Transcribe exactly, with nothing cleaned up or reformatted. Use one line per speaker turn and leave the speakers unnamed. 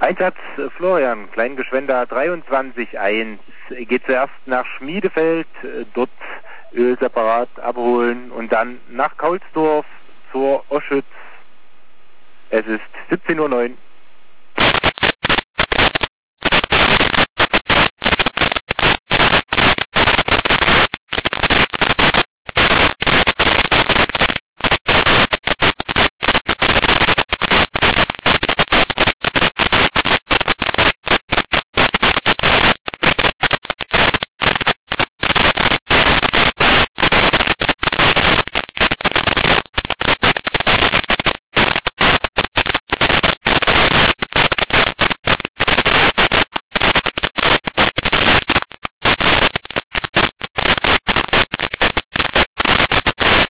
Einsatz äh, Florian, Kleingeschwender dreiundzwanzig eins, geht zuerst nach Schmiedefeld, äh, dort Öl separat abholen und dann nach Kaulsdorf zur Oschütz. Es ist siebzehn Uhr neun.